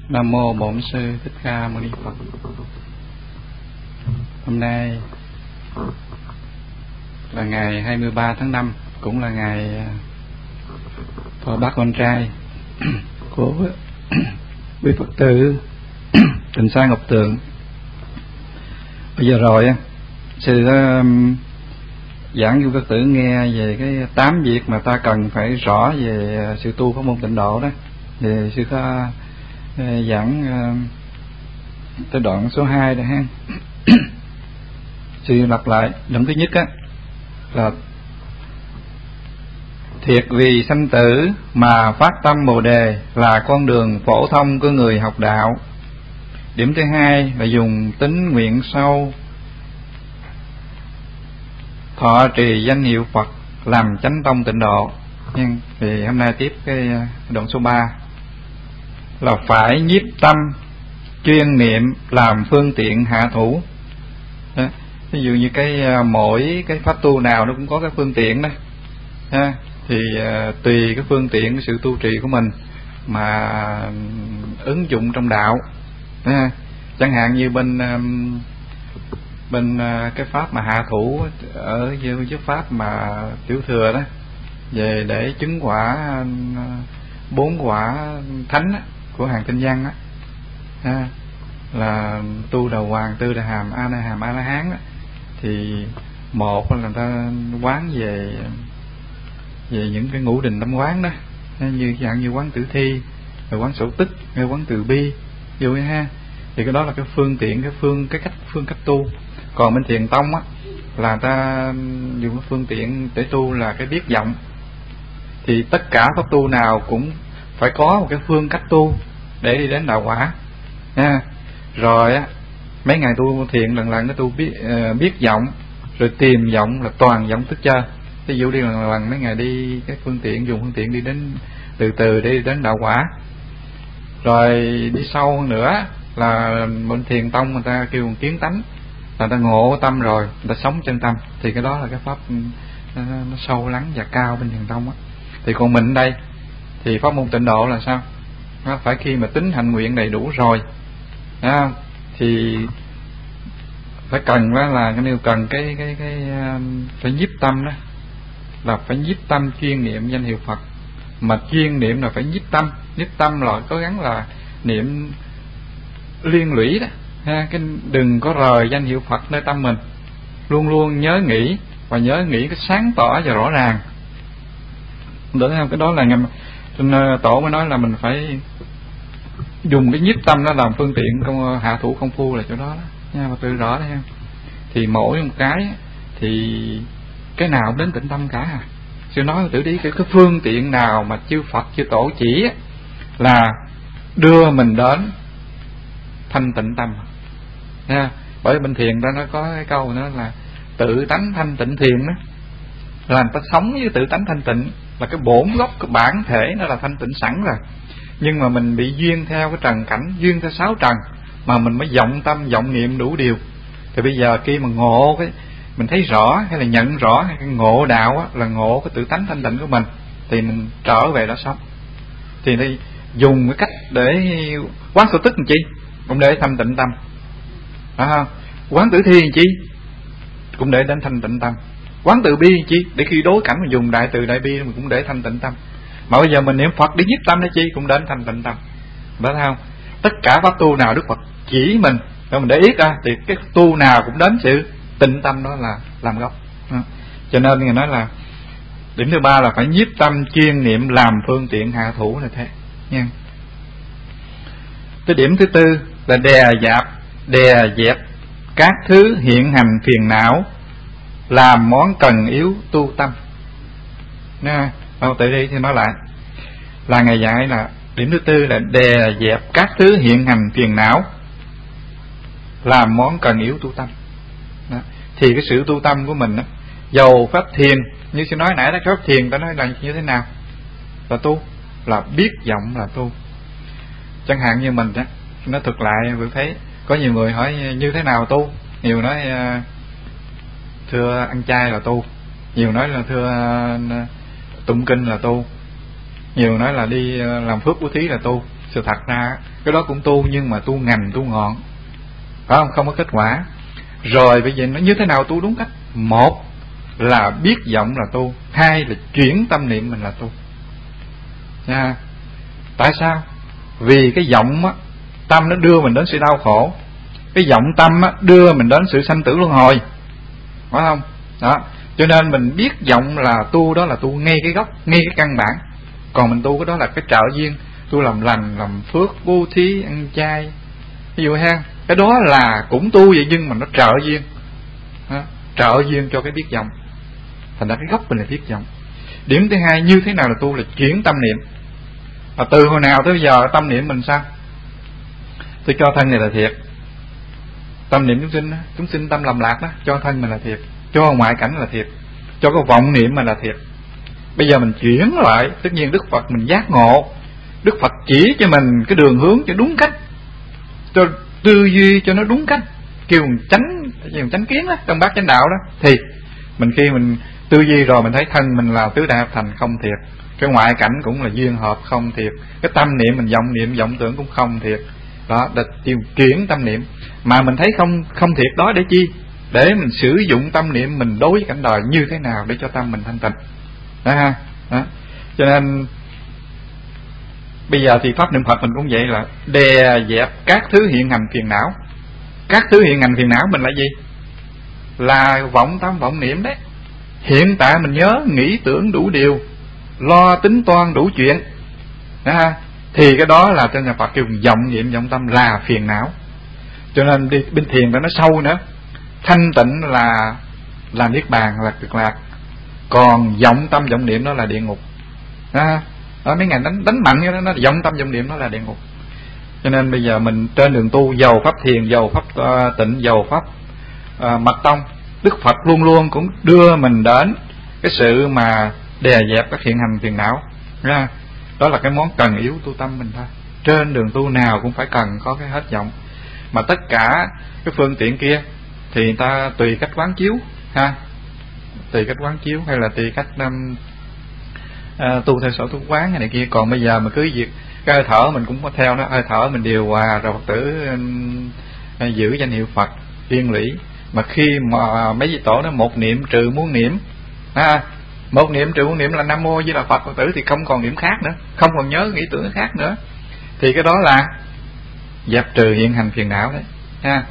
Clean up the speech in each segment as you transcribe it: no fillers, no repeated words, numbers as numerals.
Nam mô Bổn Sư Thích Ca Mâu Ni Phật. Hôm nay là ngày 23 tháng 5, cũng là ngày thọ bác con trai của quý Phật tử Tịnh Xá Ngọc Tượng. Bây giờ rồi sư giảng cho Phật tử nghe về cái 8 việc mà ta cần phải rõ về sự tu pháp môn tịnh độ đó. Thì sư có giảng tới đoạn số 2 rồi ha. Sư lặp lại. Đoạn thứ nhất là thiệt vì sanh tử mà phát tâm Bồ Đề là con đường phổ thông của người học đạo. Điểm thứ hai là dùng tín nguyện sâu thọ trì danh hiệu Phật làm chánh tông tịnh độ. Thì hôm nay tiếp cái đoạn số 3 là phải nhiếp tâm chuyên niệm làm phương tiện hạ thủ. Đó. Ví dụ như mỗi cái pháp tu nào nó cũng có cái phương tiện đó ha. Thì tùy cái phương tiện, cái sự tu trì của mình mà ứng dụng trong đạo ha. Chẳng hạn như bên cái pháp mà hạ thủ ở với pháp mà tiểu thừa đó, về để chứng quả 4 quả thánh đó, của hàng tinh văn đó, là tu đầu hoàng, tư đà hàm, a na hàm, a la hán đó. Thì một là người ta quán về những cái ngũ đình tâm quán đó, như dạng như quán tử thi, rồi quán sổ tức, rồi quán từ bi, vô ha. Thì cái đó là cái phương tiện, cái cách tu. Còn bên thiền tông là ta dùng cái phương tiện để tu là cái biết vọng. Thì tất cả pháp tu nào cũng phải có một cái phương cách tu để đi đến đạo quả nha. Rồi mấy ngày tu thiền lần cái tu biết vọng, rồi tìm vọng là toàn vọng thức chơi. Ví dụ đi lần mấy ngày đi cái dùng phương tiện đi đến từ đi đến đạo quả. Rồi đi sâu hơn nữa là bên thiền tông người ta kêu kiến tánh, là ta ngộ tâm rồi, người ta sống chân tâm. Thì cái đó là cái pháp nó sâu lắng và cao bên thiền tông Thì còn mình đây thì pháp môn tịnh độ là sao? Nó phải khi mà tính hành nguyện đầy đủ rồi thì phải cần đó là cái điều cần cái phải nhiếp tâm đó, là phải nhiếp tâm chuyên niệm danh hiệu Phật. Mà chuyên niệm là phải nhiếp tâm là cố gắng là niệm liên lũy đó ha, cái đừng có rời danh hiệu Phật nơi tâm mình, luôn luôn nhớ nghĩ cái sáng tỏ và rõ ràng. Được không? Cái đó là ngầm tổ mới nói là mình phải dùng cái nhiếp tâm đó làm phương tiện hạ thủ công phu là chỗ đó nha, mà tự rõ đấy ha. Thì mỗi một cái thì cái nào cũng đến tịnh tâm cả Sư nói tự đi cái phương tiện nào mà chư Phật chư tổ chỉ là đưa mình đến thanh tịnh tâm nha. Bởi bên thiền đó nó có cái câu nữa là tự tánh thanh tịnh thiền đó, là người ta sống với tự tánh thanh tịnh, là cái bổn gốc, cái bản thể nó là thanh tịnh sẵn rồi. Nhưng mà mình bị duyên theo cái trần cảnh, duyên theo 6 trần, mà mình mới vọng tâm vọng niệm đủ điều. Thì bây giờ khi mà ngộ mình thấy rõ, hay là nhận rõ, hay cái ngộ đạo là ngộ cái tự tánh thanh tịnh của mình, thì mình trở về đó sống. Thì đi dùng cái cách để quán sở tức làm chi cũng để thanh tịnh tâm, quán tử thi làm chi cũng để đến thanh tịnh tâm, quán từ bi làm chi để khi đối cảnh mình dùng đại từ đại bi mình cũng để thanh tịnh tâm. Mà bây giờ mình niệm Phật để nhiếp tâm để chi cũng đến thanh tịnh tâm, phải không? Tất cả pháp tu nào Đức Phật chỉ mình, rồi mình để ý thì cái tu nào cũng đến sự tịnh tâm đó là làm gốc. Cho nên người nói là điểm thứ 3 là phải nhiếp tâm chuyên niệm làm phương tiện hạ thủ là thế nha. Cái điểm thứ 4 là đè dẹp các thứ hiện hành phiền não, làm món cần yếu tu tâm nha. Từ đây thì nói lại là ngày dạy là điểm thứ 4 là đè dẹp các thứ hiện hành phiền não, làm món cần yếu tu tâm đó. Thì cái sự tu tâm của mình dầu pháp thiền như sư nói nãy đó, pháp thiền ta nói là như thế nào là tu, là biết vọng là tu. Chẳng hạn như mình nó thực lại vừa thấy có nhiều người hỏi như thế nào tu, nhiều nói thưa ăn chay là tu, nhiều nói là thưa tụng kinh là tu, nhiều nói là đi làm phước bố thí là tu. Sự thật ra cái đó cũng tu, nhưng mà tu ngành tu ngọn, phải không? Không có kết quả. Rồi bây giờ nó như thế nào tu đúng cách? Một là biết vọng là tu, hai là chuyển tâm niệm mình là tu nha. Tại sao? Vì cái vọng á, tâm nó đưa mình đến sự đau khổ, cái vọng tâm á, đưa mình đến sự sanh tử luân hồi, phải không? Đó, cho nên mình biết vọng là tu, đó là tu ngay cái gốc, ngay cái căn bản. Còn mình tu cái đó là cái trợ duyên, tu làm lành, làm phước, bố thí, ăn chay, ví dụ ha, cái đó là cũng tu vậy, nhưng mà nó trợ duyên, trợ duyên cho cái biết vọng. Thành ra cái gốc mình là biết vọng. Điểm thứ hai, như thế nào là tu? Là chuyển tâm niệm. Và từ hồi nào tới giờ tâm niệm mình sao? Tôi cho thân này là thiệt, tâm niệm chúng sinh tâm lầm lạc đó, cho thân mình là thiệt, cho ngoại cảnh là thiệt, cho cái vọng niệm mình là thiệt. Bây giờ mình chuyển lại, tất nhiên Đức Phật mình giác ngộ, Đức Phật chỉ cho mình cái đường hướng cho đúng cách, cho tư duy cho nó đúng cách, kêu chánh kiến đó, trong bát chánh đạo đó. Thì mình khi mình tư duy rồi, mình thấy thân mình là tứ đại hợp thành không thiệt, cái ngoại cảnh cũng là duyên hợp không thiệt, cái tâm niệm mình vọng tưởng cũng không thiệt. Đó là chuyển tâm niệm. Mà mình thấy không thiệt đó để chi? Để mình sử dụng tâm niệm mình đối với cảnh đời như thế nào để cho tâm mình thanh tịnh đó ha. Đó. Cho nên bây giờ thì pháp niệm Phật mình cũng vậy, là đè dẹp các thứ hiện hành phiền não. Các thứ hiện hành phiền não mình là gì? Là vọng tâm vọng niệm đấy. Hiện tại mình nhớ nghĩ tưởng đủ điều, lo tính toan đủ chuyện đó ha. Thì cái đó là trên nhà Phật kêu vọng niệm vọng tâm là phiền não. Cho nên đi bên thiền nó sâu nữa, thanh tịnh là niết bàn, là cực lạc, còn vọng tâm vọng niệm đó là địa ngục đó. Đó, mấy ngày đánh mạnh cái đó, nó vọng tâm vọng niệm nó là địa ngục. Cho nên bây giờ mình trên đường tu, giàu pháp thiền, giàu pháp tịnh, giàu pháp mật tông, Đức Phật luôn luôn cũng đưa mình đến cái sự mà đè dẹp các hiện hành phiền não đó. Đó là cái món cần yếu tu tâm mình thôi. Trên đường tu nào cũng phải cần có cái hết vọng. Mà tất cả cái phương tiện kia thì người ta tùy cách quán chiếu ha, tùy cách quán chiếu, hay là tùy cách tu theo sở tu quán hay này kia. Còn bây giờ mà cứ việc cái hơi thở mình cũng có theo đó, hơi thở mình điều hòa rồi Phật tử giữ danh hiệu Phật yên lý. Mà khi mà mấy vị tổ nó một niệm trừ muôn niệm ha, một niệm trừ muôn niệm là Nam Mô Di Đà Phật, Phật tử thì không còn niệm khác nữa, không còn nhớ nghĩ tưởng khác nữa, thì cái đó là dẹp trừ hiện hành phiền não đấy ha.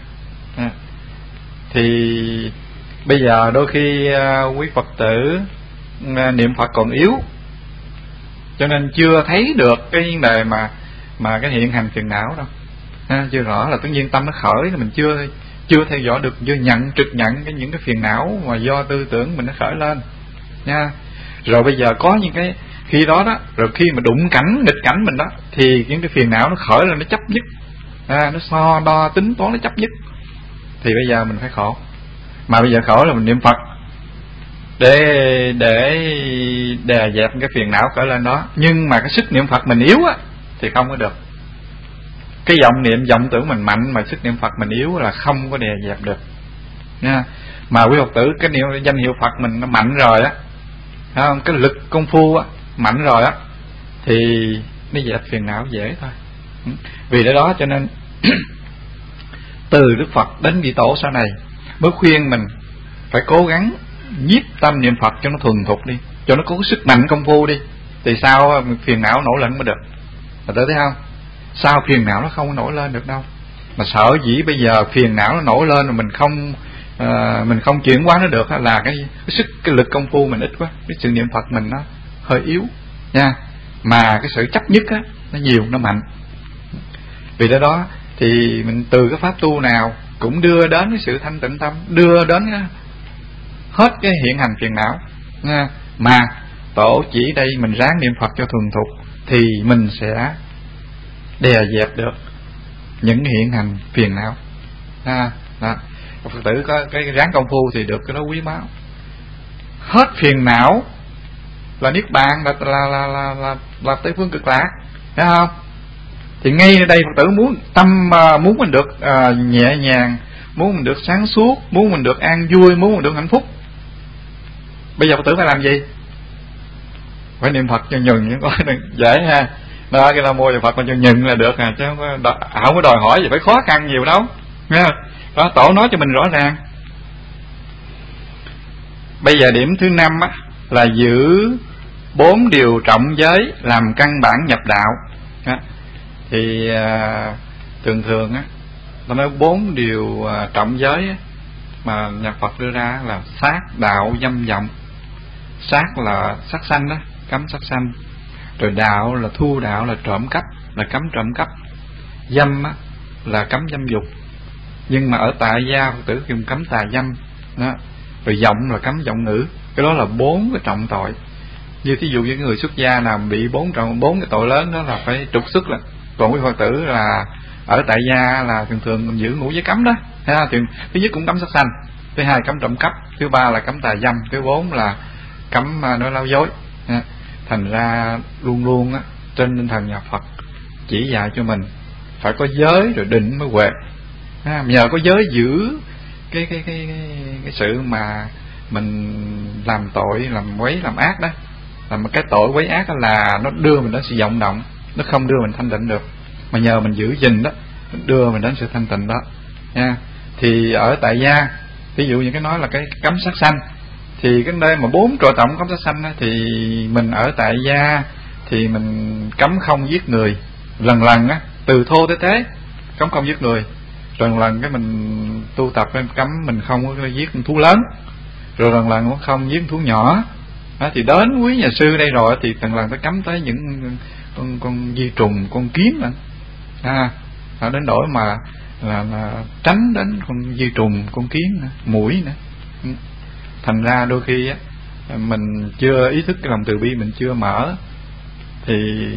Thì bây giờ đôi khi quý Phật tử niệm Phật còn yếu, cho nên chưa thấy được cái vấn đề mà cái hiện hành phiền não đâu ha, chưa rõ. Là tự nhiên tâm nó khởi, mình chưa theo dõi được, chưa trực nhận những cái phiền não mà do tư tưởng mình nó khởi lên nha. Rồi bây giờ có những cái khi đó đó, rồi khi mà đụng cảnh nghịch cảnh mình đó, thì những cái phiền não nó khởi lên, nó chấp nhất, nó so đo tính toán, nó chấp nhất, thì bây giờ mình phải khổ. Mà bây giờ khổ là mình niệm Phật để đè dẹp cái phiền não khởi lên đó. Nhưng mà cái sức niệm Phật mình yếu á thì không có được. Cái vọng niệm vọng tưởng mình mạnh mà sức niệm Phật mình yếu là không có đè dẹp được nha. Mà quý Phật tử cái danh hiệu Phật mình nó mạnh rồi á, không, cái lực công phu á mạnh rồi á, thì nó dẹp phiền não dễ thôi. Vì đó cho nên từ Đức Phật đến vị tổ sau này mới khuyên mình phải cố gắng nhiếp tâm niệm Phật cho nó thuần thục đi, cho nó có cái sức mạnh công phu đi, thì sao phiền não nổi lên mới được. Mà tới thấy không, sao phiền não nó không nổi lên được đâu. Mà sợ dĩ bây giờ phiền não nó nổi lên rồi mình không chuyển hóa nó được, là cái lực công phu mình ít quá, cái sự niệm Phật mình nó hơi yếu nha. Mà cái sự chấp nhất á nó nhiều, nó mạnh. Vì đó thì mình từ cái pháp tu nào cũng đưa đến cái sự thanh tịnh tâm, đưa đến hết cái hiện hành phiền não nha. Mà tổ chỉ đây mình ráng niệm Phật cho thuần thục thì mình sẽ đè dẹp được những hiện hành phiền não đó. Phật tử có cái ráng công phu thì được cái đó quý báu. Hết phiền não là niết bàn, là tây phương cực lạc, thấy không? Thì ngay ở đây Phật tử muốn mình được nhẹ nhàng, muốn mình được sáng suốt, muốn mình được an vui, muốn mình được hạnh phúc. Bây giờ Phật tử phải làm gì? Phải niệm Phật cho nhường những có dễ ha. đó, cái Nam Mô Nhà Phật mà cho nhận là được chứ không có đòi hỏi gì phải khó khăn nhiều đâu, nghe không? Đó, Tổ nói cho mình rõ ràng. Bây giờ điểm thứ 5 á, là giữ 4 điều trọng giới làm căn bản nhập đạo đó. Thì thường thường á, ta nói 4 điều trọng giới á, mà nhà Phật đưa ra là sát, đạo, dâm, vọng. Sát là sát sanh đó, cấm sát sanh. Rồi đạo là thu đạo, là trộm cắp, là cấm trộm cắp. Dâm á, là cấm dâm dục, nhưng mà ở tại gia Phật tử dùng cấm tà dâm đó. Rồi vọng là cấm vọng ngữ. Cái đó là 4 cái trọng tội. Như thí dụ như người xuất gia nào bị 4 cái tội lớn đó là phải trục xuất. Là còn quý Phật tử là ở tại gia là thường thường giữ ngũ giới cấm đó. Thứ nhất cũng cấm sát sanh, thứ hai cấm trộm cắp, thứ ba là cấm tà dâm, thứ 4 là cấm nói láo dối. Thành ra luôn luôn á, trên tinh thần nhà Phật chỉ dạy cho mình phải có giới rồi định mới huệ. Nhờ có giới giữ cái sự mà mình làm tội, làm quấy, làm ác đó. Làm cái tội quấy ác đó là nó đưa mình đến sự vọng động, nó không đưa mình thanh tịnh được. Mà nhờ mình giữ gìn đó, đưa mình đến sự thanh tịnh đó nha. Thì ở tại gia, ví dụ như cái nói là cái cấm sát sanh, thì cái nơi mà 4 trò trọng cấm sát sanh đó, thì mình ở tại gia thì mình cấm không giết người. Lần lần á, từ thô tới tế cấm không giết người. Lần lần cái mình tu tập cấm mình không có giết thú lớn, rồi lần lần cũng không giết thú nhỏ đó. Thì đến quý nhà sư đây rồi thì lần lần phải cấm tới những con vi trùng, con kiến nữa đến đổi mà là tránh đến con vi trùng, con kiến nữa, muỗi nữa. Thành ra đôi khi á, mình chưa ý thức cái lòng từ bi, mình chưa mở, thì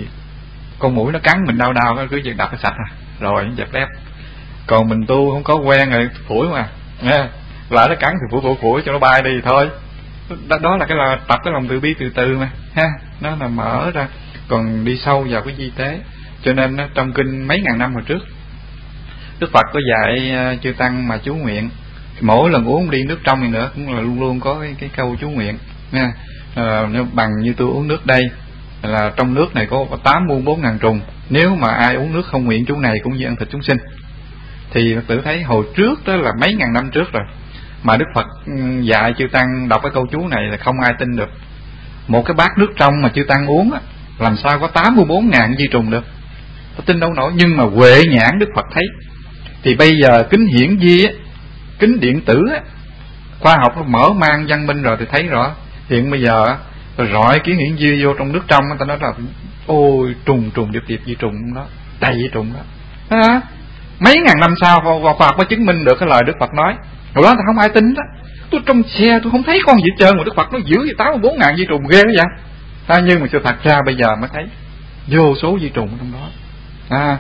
con muỗi nó cắn mình đau đau cứ việc đập cái sạch rồi dẹp lép. Còn mình tu không có quen rồi phủi mà nghe, lại nó cắn thì phủi cho nó bay đi thôi. Đó là là tập cái lòng từ bi từ từ mà ha, nó là mở ra. Còn đi sâu vào cái di tế, cho nên trong kinh mấy ngàn năm hồi trước Đức Phật có dạy chư tăng mà chú nguyện, mỗi lần uống ly nước trong này nữa cũng là luôn luôn có cái câu chú nguyện nha. Bằng như tôi uống nước đây là trong nước này có 8 muôn 4 ngàn trùng, nếu mà ai uống nước không nguyện chú này cũng như ăn thịt chúng sinh. Thì tự thấy hồi trước đó là mấy ngàn năm trước rồi mà Đức Phật dạy chư tăng đọc cái câu chú này là không ai tin được. Một cái bát nước trong mà chư tăng uống á, làm sao có 84 ngàn vi trùng được, có tin đâu nổi. Nhưng mà huệ nhãn Đức Phật thấy. Thì bây giờ kính hiển vi á, kính điện tử á, khoa học nó mở mang văn minh rồi thì thấy rõ. Hiện bây giờ rồi rọi kiến hiển vi vô trong nước trong, người ta nói là ôi trùng điệp vi trùng đó, đầy vi trùng đó. Mấy ngàn năm sau khoa học mới chứng minh được cái lời Đức Phật nói. Hồi đó ta không ai tin đó. Tôi trong xe tôi không thấy con gì trơn mà Đức Phật nó giữ 84 ngàn vi trùng ghê đó vậy. Nhưng mà thật ra bây giờ mới thấy vô số vi trùng trong đó.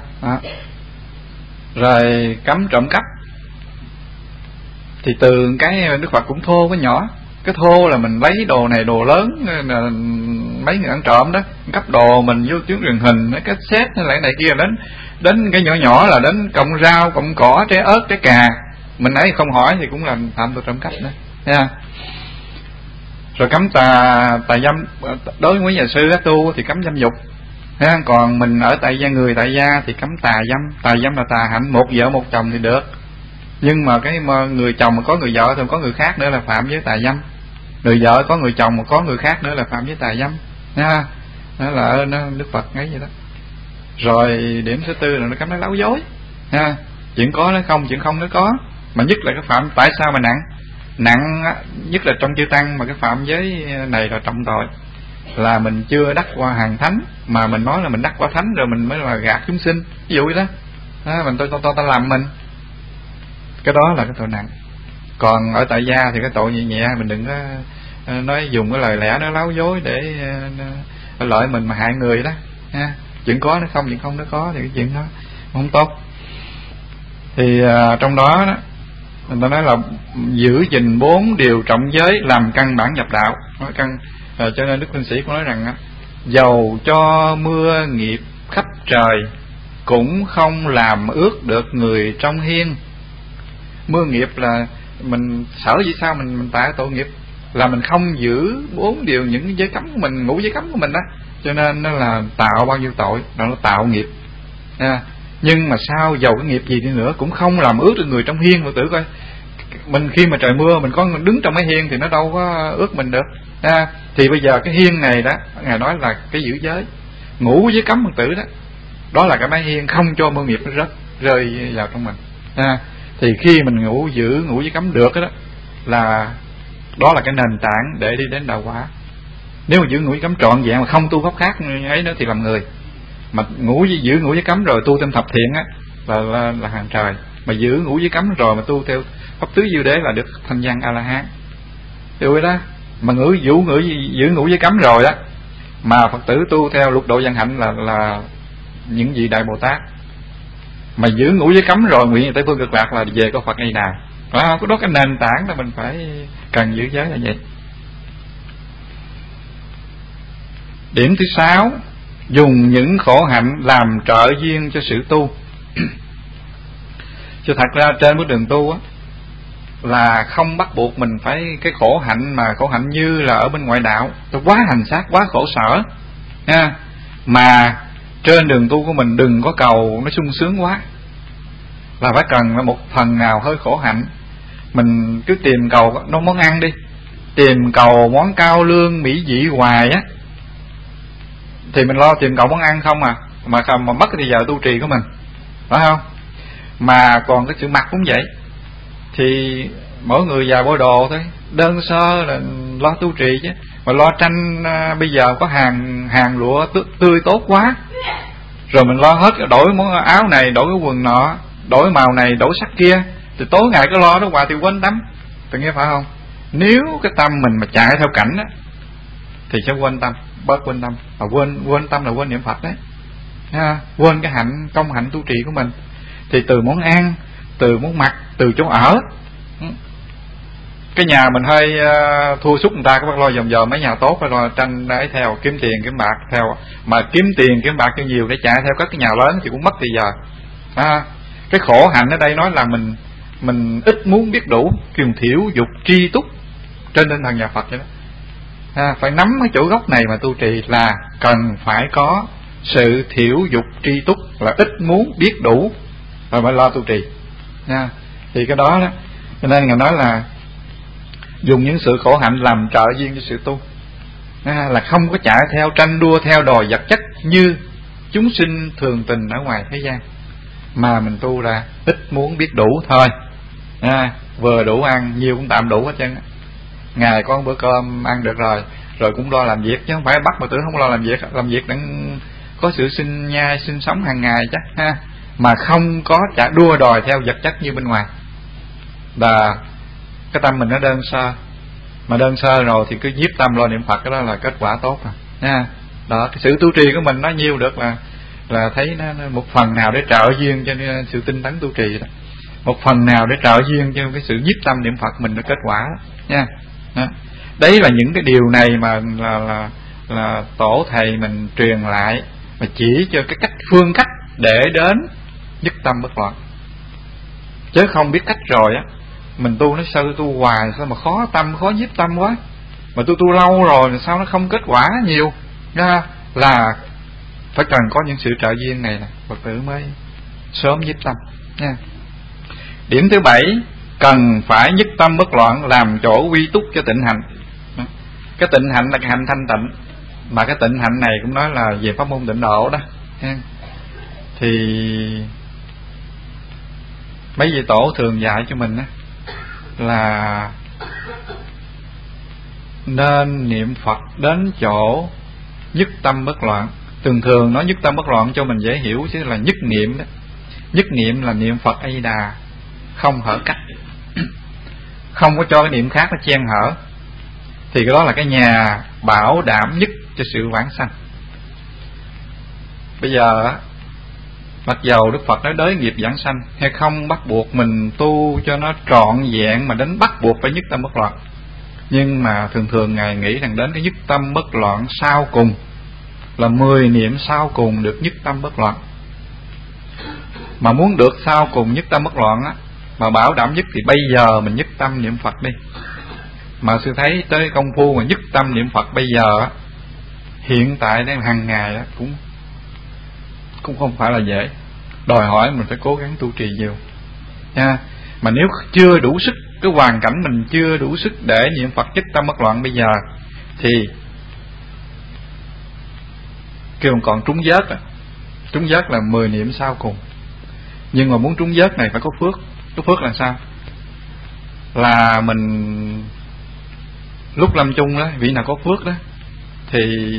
Rồi cấm trộm cắp, thì từ cái Đức Phật cũng thô với nhỏ. Cái thô là mình lấy đồ này đồ lớn, mấy người ăn trộm đó cắp đồ mình vô chuyến truyền hình, cái cassette hay lại này kia, đến cái nhỏ nhỏ là đến cọng rau, cọng cỏ, trái ớt, trái cà, mình ấy không hỏi thì cũng là phạm tội trộm cắp nữa nha. Rồi cấm tà dâm, đối với nhà sư tu thì cấm dâm dục. Còn mình ở tại gia, người tại gia thì cấm tà dâm. Tà dâm là tà hạnh, một vợ một chồng thì được, nhưng mà cái người chồng mà có người vợ thì có người khác nữa là phạm với tà dâm. Người vợ có người chồng mà có người khác nữa là phạm với tà dâm nha. Đó là Đức Phật ấy vậy đó. Rồi điểm thứ tư là nó cấm nói láo dối ha. Chuyện có nó không, chuyện không nó có. Mà nhất là cái phạm, tại sao mà nặng nhất là trong chư tăng, mà cái phạm giới này là trọng tội, là mình chưa đắc qua hàng thánh, mà mình nói là mình đắc qua thánh rồi mình mới là gạt chúng sinh, ví dụ vậy đó. Mình tôi làm mình, cái đó là cái tội nặng. Còn ở tại gia thì cái tội nhẹ nhẹ, mình đừng có nói dùng cái lời lẽ nó láo dối để lợi mình mà hại người đó ha. Chuyện có nó không, chuyện không nó có, thì cái chuyện đó không tốt. Thì trong đó người ta nói là giữ gìn 4 điều trọng giới làm căn bản nhập đạo. Cho nên Đức Linh Sĩ cũng nói rằng dầu cho mưa nghiệp khắp trời cũng không làm ướt được người trong hiên. Mưa nghiệp là mình sợ gì sao mình tại tội nghiệp, là mình không giữ 4 điều những giới cấm của mình, ngũ giới cấm của mình đó. cho nên nó là tạo bao nhiêu tội, nó tạo nghiệp. Nhưng mà sao giàu cái nghiệp gì đi nữa cũng không làm ướt được người trong hiên. Phật tử coi, mình khi mà trời mưa mình có đứng trong cái hiên thì nó đâu có ướt mình được. Thì bây giờ cái hiên này đó, Ngài nói là cái giữ giới, ngủ với cấm Phật tử đó, đó là cái mái hiên không cho mưa nghiệp nó rơi vào trong mình. Thì khi mình ngủ với cấm được đó, là đó là cái nền tảng để đi đến đạo quả. Nếu mà giữ ngủ với cấm trọn vẹn mà không tu pháp khác ấy nữa thì làm người. Mà giữ ngủ với cấm rồi tu thêm thập thiện á là hàng trời. Mà giữ ngủ với cấm rồi mà tu theo pháp tứ diệu đế là được thanh văn A La Hán. Hiểu đó. Mà giữ ngủ với cấm rồi đó, mà Phật tử tu theo lục độ văn hạnh là những vị đại Bồ Tát. Mà giữ ngủ với cấm rồi nguyện Tây Phương Cực Lạc là về có Phật A Di Đà. Đó cái nền tảng là mình phải cần giữ giới là vậy. Điểm thứ 6, dùng những khổ hạnh làm trợ duyên cho sự tu. Chứ thật ra trên bước đường tu á là không bắt buộc mình phải cái khổ hạnh mà khổ hạnh như là ở bên ngoại đạo, tôi quá hành xác, quá khổ sở nha. Mà trên đường tu của mình đừng có cầu nó sung sướng quá, là phải cần một phần nào hơi khổ hạnh. Mình cứ tìm cầu nó món ăn đi, tìm cầu món cao lương mỹ vị hoài á thì mình lo tìm cầu món ăn không mà mất cái thời giờ tu trì của mình, phải không? Mà còn cái sự mặc cũng vậy, thì mỗi người già bộ đồ thôi, đơn sơ là lo tu trì chứ. Mà lo tranh bây giờ có hàng lụa tươi tốt quá, rồi mình lo hết, đổi món áo này, đổi cái quần nọ, đổi màu này, đổi sắc kia, thì tối ngày cứ lo đó hoài thì quên tắm. Tự nghe phải không? Nếu cái tâm mình mà chạy theo cảnh á thì sẽ quên tâm, bớt quên tâm. Mà quên tâm là quên niệm Phật đấy, quên cái hạnh công hạnh tu trì của mình. Thì từ món ăn, từ món mặc, từ chỗ ở. Cái nhà mình hơi thua sút người ta, các bác lo dòm mấy nhà tốt, phải lo tranh đấy theo, kiếm tiền kiếm bạc theo. Mà kiếm tiền kiếm bạc cho nhiều để chạy theo các cái nhà lớn thì cũng mất thời giờ. Cái khổ hạnh ở đây nói là mình ít muốn biết đủ, kiều thiểu dục tri túc trên tinh thần nhà Phật vậy đó. Phải nắm cái chỗ gốc này mà tu trì là cần phải có sự thiểu dục tri túc, là ít muốn biết đủ rồi mới lo tu trì. Thì cái đó cho nên Ngài nói là dùng những sự khổ hạnh làm trợ duyên cho sự tu, là không có chạy theo tranh đua theo đòi vật chất như chúng sinh thường tình ở ngoài thế gian, mà mình tu ra ít muốn biết đủ thôi. Vừa đủ ăn, nhiều cũng tạm đủ hết trơn. Ngày có một bữa cơm ăn được rồi cũng lo làm việc, chứ không phải bắt mà tưởng không lo làm việc để có sự sinh sống hàng ngày chắc mà không có chạy đua đòi theo vật chất như bên ngoài. Và cái tâm mình nó đơn sơ, mà đơn sơ rồi thì cứ nhiếp tâm lo niệm Phật, cái đó là kết quả tốt rồi nha. Đó, cái sự tu trì của mình nó nhiều được là thấy nó một phần nào để trợ duyên cho sự tinh tấn tu trì đó, một phần nào để trợ duyên cho cái sự nhiếp tâm niệm Phật mình nó kết quả đó, nha. Đó. Đấy là những cái điều này mà là tổ thầy mình truyền lại, mà chỉ cho cái phương cách để đến nhất tâm bất loạn, chứ không biết cách rồi á mình tu nó sao tu hoài, sao mà khó nhiếp tâm quá, mà tu lâu rồi sao nó không kết quả nhiều nha. Là phải cần có những sự trợ duyên này nè, Phật tử mới sớm nhiếp tâm nha. Điểm thứ 7, cần phải nhất tâm bất loạn làm chỗ quy túc cho tịnh hành. Cái tịnh hạnh là cái hạnh thanh tịnh, mà cái tịnh hạnh này cũng nói là về pháp môn tịnh độ đó. Thì mấy vị tổ thường dạy cho mình á là nên niệm Phật đến chỗ nhất tâm bất loạn. Thường nói nhất tâm bất loạn cho mình dễ hiểu chứ là nhất niệm đó. Nhất niệm là niệm Phật A Di Đà, không hở cách, không có cho cái niệm khác nó chen hở. Thì cái đó là cái nhà bảo đảm nhất cho sự vãng sanh. Bây giờ mặc dầu Đức Phật nói đới nghiệp vãng sanh hay không bắt buộc mình tu cho nó trọn vẹn mà đến bắt buộc phải nhất tâm bất loạn, nhưng mà thường Ngài nghĩ rằng đến cái nhất tâm bất loạn sau cùng là 10 niệm sau cùng được nhất tâm bất loạn. Mà muốn được sau cùng nhất tâm bất loạn á, mà bảo đảm nhất thì bây giờ mình nhất tâm niệm Phật đi. Mà sư thấy tới công phu mà nhất tâm niệm Phật bây giờ á, hiện tại đang hàng ngày đó cũng không phải là dễ, đòi hỏi mình phải cố gắng tu trì nhiều nha. Mà nếu chưa đủ sức, cái hoàn cảnh mình chưa đủ sức để niệm Phật nhất tâm bất loạn bây giờ, thì kêu còn trúng vớt à. Trúng vớt là 10 niệm sau cùng. Nhưng mà muốn trúng vớt này phải có phước. Có phước là sao? Là mình lúc lâm chung đó, vị nào có phước đó thì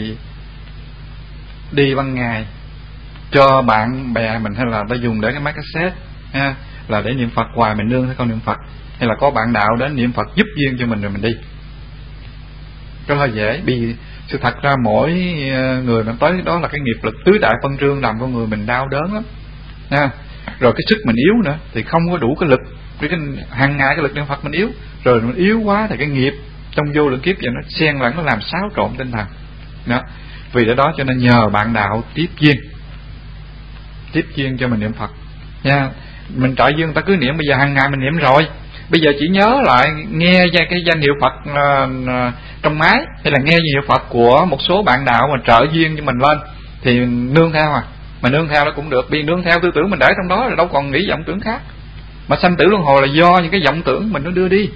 đi ban ngày cho bạn bè mình, hay là ta dùng để cái máy cassette ha, là để niệm Phật hoài, mình nương theo con niệm Phật, hay là có bạn đạo đến niệm Phật giúp duyên cho mình rồi mình đi. Cái hơi dễ. Vì sự thật ra mỗi người mình tới đó là cái nghiệp lực tứ đại phân trương làm con người mình đau đớn lắm ha. Rồi cái sức mình yếu nữa thì không có đủ cái lực, cái hàng ngày cái lực niệm Phật mình yếu, rồi mình yếu quá thì cái nghiệp trong vô lượng kiếp giờ nó xen lẫn, nó làm xáo trộn tinh thần đó. Vì đó cho nên nhờ bạn đạo tiếp duyên cho mình niệm Phật nha. Mình trợ duyên ta cứ niệm, bây giờ hàng ngày mình niệm rồi, bây giờ chỉ nhớ lại nghe cái danh hiệu Phật trong máy, hay là nghe danh hiệu Phật của một số bạn đạo mà trợ duyên cho mình lên thì nương theo à. Mà nương theo nó cũng được, vì nương theo tư tưởng mình để trong đó rồi đâu còn nghĩ vọng tưởng khác. Mà sanh tử luân hồi là do những cái vọng tưởng mình nó đưa đi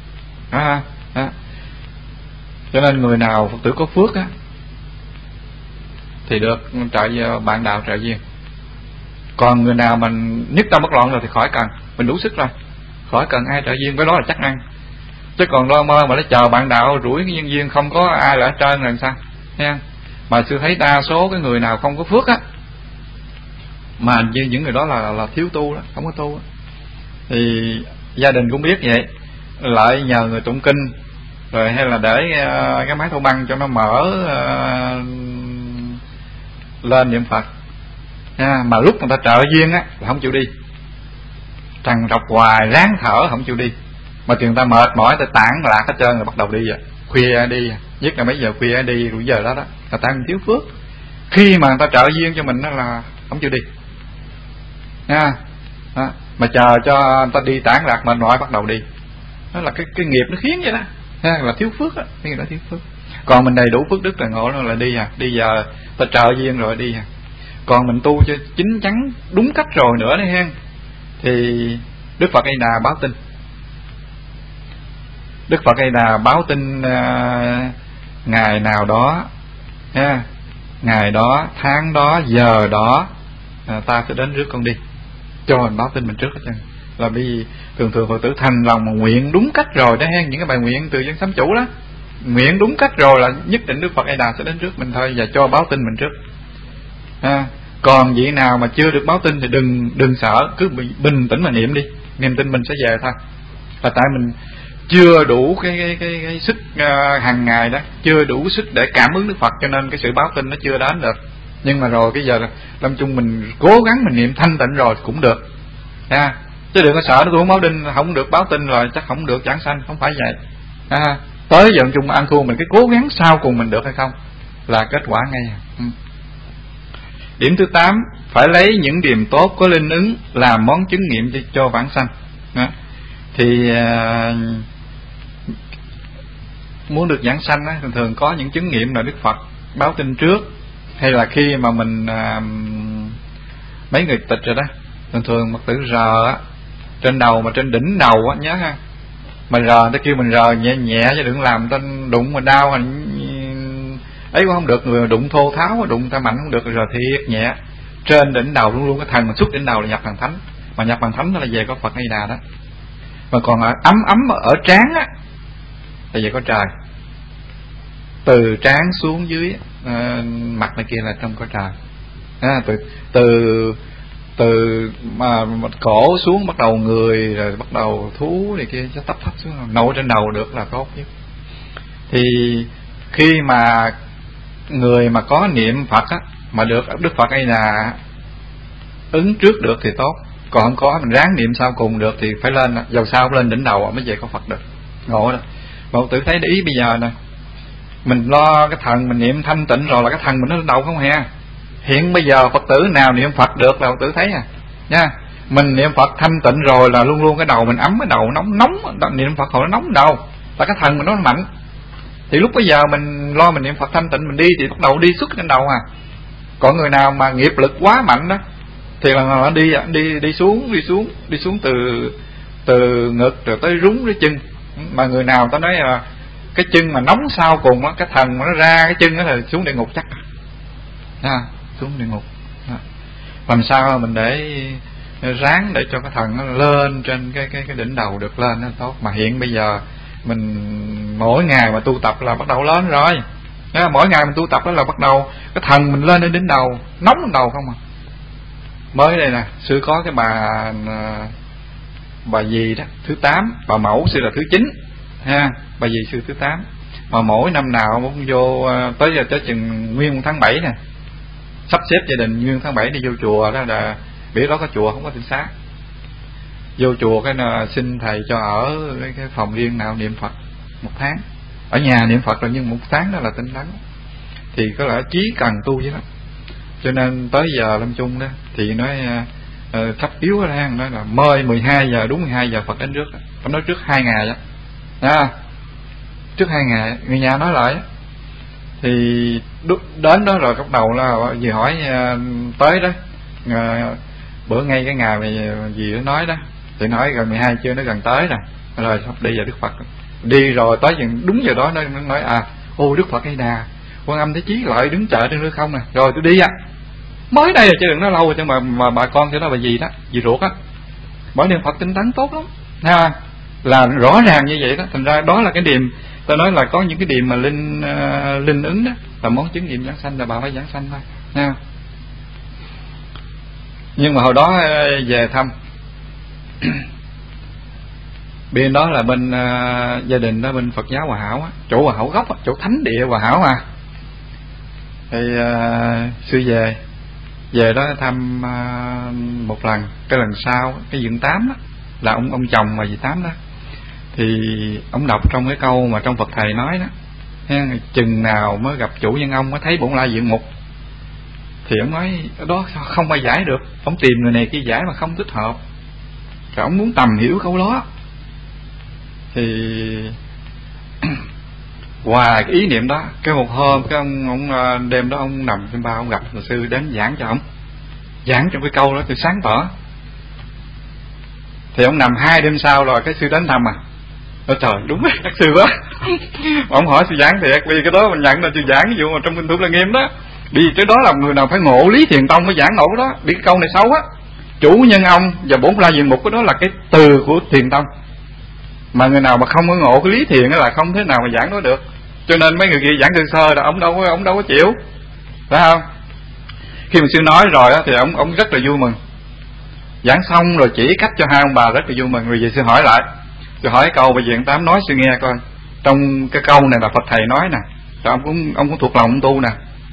Cho nên người nào Phật tử có phước á thì được bạn đạo trợ duyên. Còn người nào mình nhất tâm bất loạn rồi thì khỏi cần, mình đủ sức rồi, khỏi cần ai trợ duyên, cái đó là chắc ăn. Chứ còn lo mơ mà nó chờ bạn đạo rủi cái nhân duyên không có ai là ở trên rồi sao nha. Mà sư thấy đa số cái người nào không có phước á, mà như những người đó là thiếu tu đó, không có tu đó. Thì gia đình cũng biết vậy, lại nhờ người tụng kinh rồi, hay là để cái máy thâu băng cho nó mở lên niệm Phật nha. Mà lúc người ta trợ duyên á là không chịu đi, trằn trọc hoài, ráng thở không chịu đi. Mà người ta mệt mỏi, ta tản lạc hết trơn rồi bắt đầu đi rồi, khuya đi, nhất là mấy giờ khuya đi, rồi giờ đó người ta thiếu phước. Khi mà người ta trợ duyên cho mình đó là không chịu đi nha. Đó. Mà chờ cho người ta đi tản lạc mệt mỏi bắt đầu đi, đó là cái nghiệp nó khiến vậy đó ha, là thiếu phước á, cái nghiệp đó thiếu phước. Còn mình đầy đủ phước đức là ngộ là đi giờ ta trợ duyên rồi đi. Còn mình tu cho chín chắn đúng cách rồi nữa đấy ha, thì Đức Phật A Di Đà báo tin. Đức Phật A Di Đà báo tin ngày nào đó ha, ngày đó, tháng đó, giờ đó ta sẽ đến rước con đi, cho mình báo tin mình trước hết trơn. Là vì thường Phật tử thành lòng mà nguyện đúng cách rồi đó ha, những cái bài nguyện từ dân sám chủ đó, nguyện đúng cách rồi là nhất định Đức Phật A Di Đà sẽ đến trước mình thôi, và cho báo tin mình trước ha. Còn vị nào mà chưa được báo tin thì đừng sợ, cứ bình tĩnh mà niệm đi, niềm tin mình sẽ về thôi. Là tại mình chưa đủ cái sức hàng ngày đó, chưa đủ sức để cảm ứng Đức Phật, cho nên cái sự báo tin nó chưa đến được. Nhưng mà rồi cái giờ lâm chung mình cố gắng mình niệm thanh tịnh rồi cũng được ha. Chứ đừng có sợ nó cũng báo tin không được, báo tin rồi chắc không được giảng sanh, không phải vậy ha. Tới giờ chung ăn thua mình cái cố gắng sau cùng mình được hay không là kết quả ngay. Điểm thứ 8, phải lấy những điểm tốt có linh ứng làm món chứng nghiệm cho vãng sanh đó. Thì muốn được giảng sanh á, thường có những chứng nghiệm là Đức Phật báo tin trước, hay là khi mà mình mấy người tịch rồi đó, thường Phật tử rờ á, trên đầu mà trên đỉnh đầu á, nhớ ha, mà rờ ta kêu mình rờ nhẹ nhẹ chứ đừng làm ta đụng mà đau ấy cũng không được, người đụng thô tháo, đụng ta mạnh không được, rờ thiệt nhẹ trên đỉnh đầu luôn luôn. Cái thần mà xuất đỉnh đầu là nhập bằng thánh, mà nhập bằng thánh đó là về có Phật A Di Đà đó. Mà còn ấm ở trán á là về có trời, từ trán xuống dưới mặt này kia là trong có trời từ mà cổ xuống bắt đầu người, rồi bắt đầu thú này kia, cho tấp xuống nổi trên đầu được là tốt nhất. Thì khi mà người mà có niệm Phật á, mà được Đức Phật A Di Đà ứng trước được thì tốt. Còn không có mình ráng niệm sau cùng được thì phải lên, dầu sao lên đỉnh đầu mới về có Phật được, ngộ đó. Mà tự thấy để ý bây giờ nè, mình lo cái thần mình niệm thanh tịnh rồi là cái thần mình nó lên đầu không ha. Hiện bây giờ Phật tử nào niệm Phật được là Phật tử thấy nha. Mình niệm Phật thanh tịnh rồi là luôn luôn cái đầu mình ấm, cái đầu nóng niệm Phật hồi nó nóng đầu là cái thần mình nó mạnh. Thì lúc bây giờ mình lo mình niệm Phật thanh tịnh mình đi thì bắt đầu đi xuất trên đầu à. Còn người nào mà nghiệp lực quá mạnh đó thì là nó đi xuống từ ngực rồi tới rúng cái chân. Mà người nào ta nói là cái chân mà nóng sau cùng á, cái thần mà nó ra cái chân đó là xuống địa ngục chắc. Xuống địa ngục. Làm sao mình để ráng để cho cái thần nó lên trên cái đỉnh đầu được lên nó tốt. Mà hiện bây giờ mình mỗi ngày mà tu tập là bắt đầu lớn rồi. Mỗi ngày mình tu tập đó là bắt đầu cái thần mình lên đến đỉnh đầu, nóng lên đầu không à. Mới đây nè, xưa có cái bà dì đó thứ 8, bà mẫu xưa là thứ 9 ha, bà dì xưa thứ 8. Mà mỗi năm nào cũng vô tới giờ tới chừng nguyên tháng 7 nè, sắp xếp gia đình nguyên tháng 7 đi vô chùa đó, là biết đó có chùa không có tinh xá, vô chùa cái là xin thầy cho ở cái phòng riêng nào niệm Phật 1 tháng. Ở nhà niệm Phật rồi nhưng 1 tháng đó là tinh tấn, thì có lẽ chí cần tu vậy đó. Cho nên tới giờ lâm chung đó thì nói thấp yếu ra, nói là mời 12 giờ, đúng 12 giờ Phật đến trước. Phải nói trước 2 ngày đó. Trước 2 ngày người nhà nói lại. Thì đến đó rồi bắt đầu là dì hỏi tới đó, bữa ngay cái ngày mà dì nó nói đó, thì nói gần 12 chưa, nó gần tới rồi sắp đi giờ Đức Phật. Đi rồi tới đúng giờ đó nó nói ô Đức Phật hay đà, Quan Âm Thế Chí lại đứng chờ trên hư không nè, rồi tôi đi mới đây chứ đừng nói lâu rồi. Chứ mà bà con cho nó bà dì đó, dì ruột á, bởi niệm Phật tinh tấn tốt lắm ha, là rõ ràng như vậy đó. Thành ra đó là cái điềm ta nói là có những cái điềm mà linh ứng đó, là món chứng nghiệm giảng sanh, là bà phải giảng sanh thôi ha. Nhưng mà hồi đó về thăm bên đó là bên gia đình đó, bên Phật giáo Hòa Hảo á, chỗ Hòa Hảo gốc á, chỗ thánh địa Hòa Hảo mà. Thì xưa về đó thăm một lần, cái lần sau cái dưỡng 8 đó, là ông chồng mà dì Tám đó, thì ông đọc trong cái câu mà trong Phật thầy nói đó, chừng nào mới gặp chủ nhân ông mới thấy bổn lai diện mục. Thì ông nói đó không ai giải được, ông tìm người này kia giải mà không thích hợp, rồi ông muốn tầm hiểu câu đó. Thì ngoài cái ý niệm đó, cái một hôm cái ông đêm đó ông nằm trên ba, ông gặp luật sư đến giảng cho ông, giảng trong cái câu đó từ sáng tỏ. Thì ông nằm 2 đêm sau rồi cái sư đến thăm trời đúng rồi các sư quá. Ông hỏi sư giảng thiệt, vì cái đó mình nhận là sư giảng, ví dụ mà trong Kinh Thủ Lăng Nghiêm đó, vì cái đó là người nào phải ngộ lý thiền tông mới giảng nổi đó. Vì cái câu này xấu á, chủ nhân ông và bổn lai diện mục, cái đó là cái từ của thiền tông, mà người nào mà không có ngộ cái lý thiền là không thế nào mà giảng nói được. Cho nên mấy người kia giảng đơn sơ là ông đâu có chịu, phải không? Khi mà sư nói rồi á thì ông rất là vui mừng, giảng xong rồi chỉ cách cho hai ông bà rất là vui mừng. Rồi về sư hỏi lại, sư hỏi câu bây giờ 8 nói sư nghe coi, trong cái câu này là Phật thầy nói nè, rồi ông cũng thuộc lòng ông tu nè,